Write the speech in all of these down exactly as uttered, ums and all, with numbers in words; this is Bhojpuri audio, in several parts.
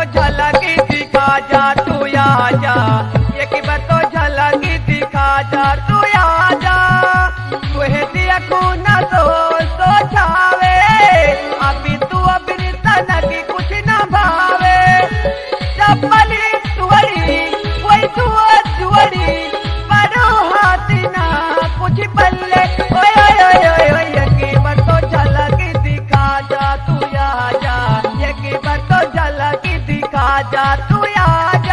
झलकी दिखा जा तू आजा, एक बार तो झलकी दिखा जा तू आजा। तुहे दिया खूना तो सोचावे, अभी तू अभी तनकी कुछ न भावे। चपली तुअड़ी कोई दुआ जुअड़ी, बड़ो हाथी ना कुछ बल्ले। ओए ओए ओए ओए ओए, एक बार तो झलकी दिखा जा तू आजा, एक बार तो झलकी दिखा जा तू आजा।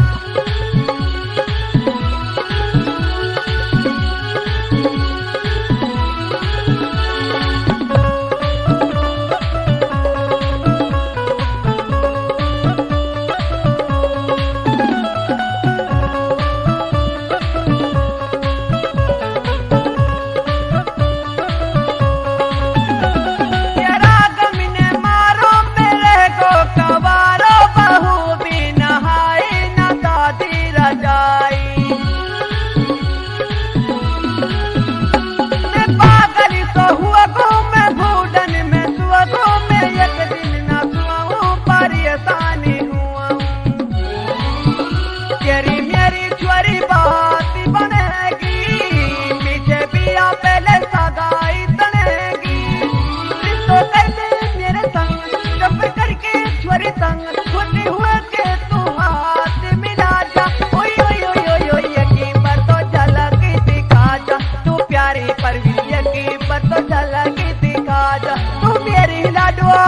तेरी मेरी छोरी बात बनेगी, मीठे पिया पहले सगाई तनेगी। तो कैसे मेरे संग जब करके छोरी संग छोटी हुए के तू हाथ मिला जा। ओए ओए ओए ओए ओए, एक बार तो झलकी दिखा जा तू प्यारी परवी, एक बार तो झलकी दिखा जा तू मेरी लाडवा।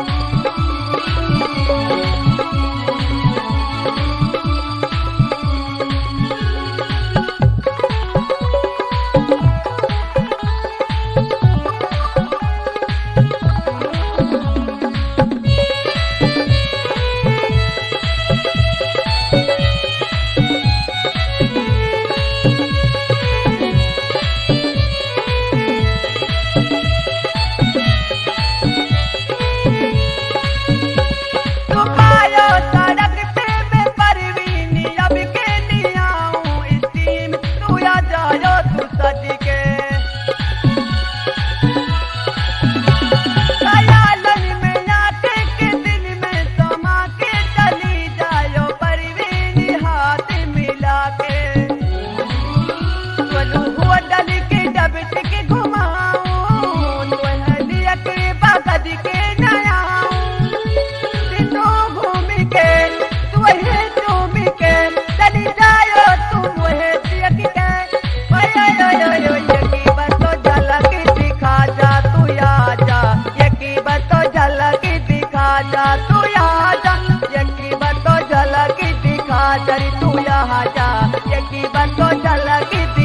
तू आजा, एक बार तो झलकी दिखा जा तू आजा, एक बार तो झलकी